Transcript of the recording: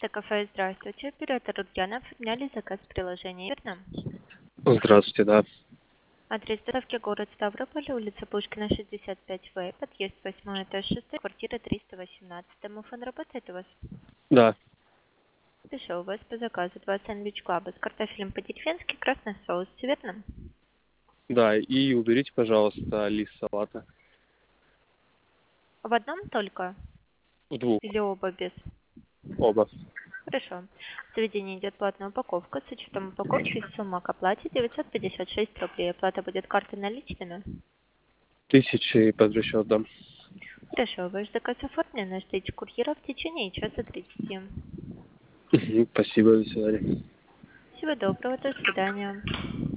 Станция кафе, здравствуйте. Оператор Ульяна, оформляли заказ в приложении, верно? Здравствуйте, да. Адрес доставки город Ставрополь, улица Пушкина, 65В, подъезд 8 этаж 6, квартира 318. Домофон работает у вас? Да. Хорошо, у вас по заказу 2 сэндвич-клаба с картофелем по-деревенски, красный соус, верно? Да, и уберите, пожалуйста, лист салата. В одном только? В двух. Или оба без? Оба. Хорошо. В заведении идет платная упаковка. С учетом упаковки сумма к оплате 956 рублей. Оплата будет картой наличными? 1000 под расчет дам. Хорошо, ваш заказ оформлен. Ждите курьера в течение часа 30. Спасибо, до свидания. Всего доброго, до свидания.